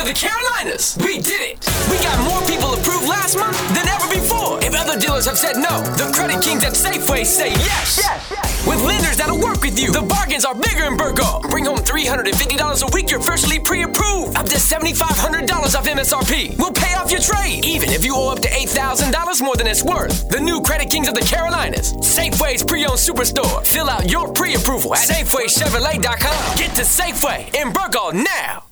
of the Carolinas. We did it. We got more people approved last month than ever before. If other dealers have said no, the Credit Kings at Safeway say yes. With lenders that'll work with you, the bargains are bigger in Burko. Bring home $350 a week, you're freshly pre-approved. Up to $7,500 off MSRP. We'll pay off your trade, even if you owe up to $8,000 more than it's worth. The new Credit Kings of the Carolinas. Safeway's pre-owned superstore. Fill out your pre-approval at SafewayChevrolet.com. Get to Safeway in Burko now.